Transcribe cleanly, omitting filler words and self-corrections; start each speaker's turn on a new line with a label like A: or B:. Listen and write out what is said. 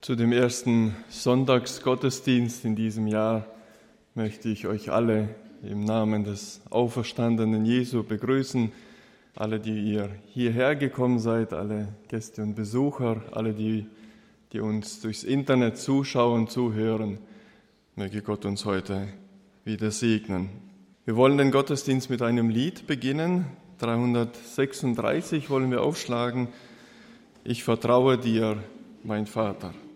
A: Zu dem ersten Sonntagsgottesdienst in diesem Jahr möchte ich euch alle im Namen des auferstandenen Jesu begrüßen. Alle, die ihr hierher gekommen seid, alle Gäste und Besucher, alle, die uns durchs Internet zuschauen, zuhören, möge Gott uns heute wieder segnen. Wir wollen den Gottesdienst mit einem Lied beginnen. 336 wollen wir aufschlagen. Ich vertraue dir, mein Vater.